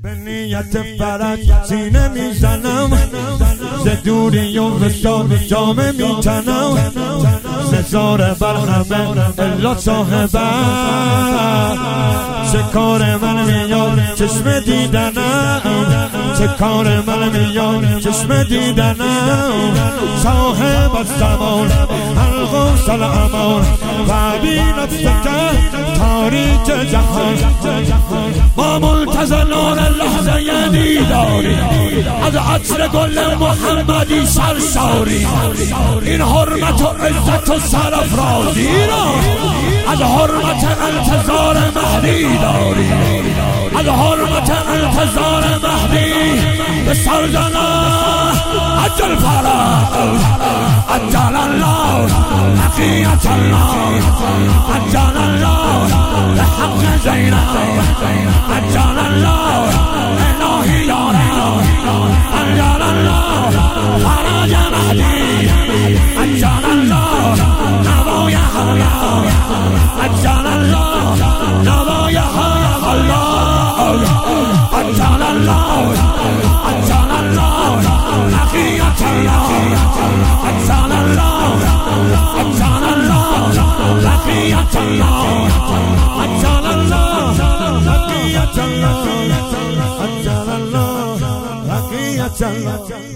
به نیت فرج سینه میزنم، ز دوری و وصال جامه میتنم، نظاره بر همه الا صاحبم. چه کار من میاد چشم دیدنم، چه کار من میاد چشم دیدنم. صاحب الزمان الغوث الامان و بی نفسته تاریک جهان. ما منتظر نور لحظه دیداری از عطر گل محمدی سرشاری. این حرمت و عزت و سرافرازی را از حرمت انتظار مهدی داری، از حرمت انتظار مهدی به سرزنه. عجل فرح عجل الله بقیت الله، عجل الله بحق زینب، عجل الله الهی یارم، عجل الله فرج مهدی، عجل الله نوای الله، عجل الله نوای الله، عجل الله عجل الله بقیت الله، عجل الله عجل الله بقیت الله، عجل الله بقیت الله، عجل الله بقیت الله.